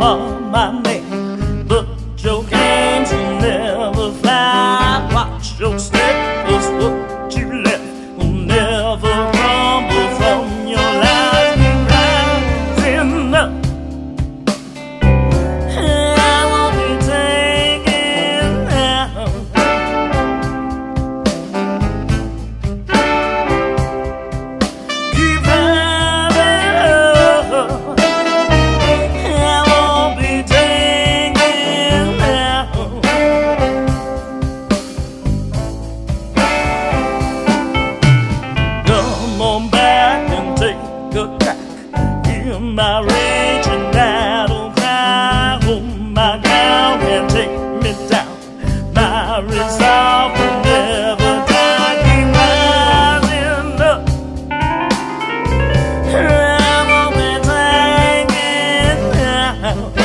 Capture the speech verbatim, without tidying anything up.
on my name, but your games will never fly. Watch your step, 'cause what you left will never crumble from your lies. Keep rising up, I won't be taken down. Keep rising up, I won't be taken down. Come on back and take a crack. Hear my raging battle cry. Hold my ground and take me down. My resolve will never die. Keep rising up, I won't be taken down.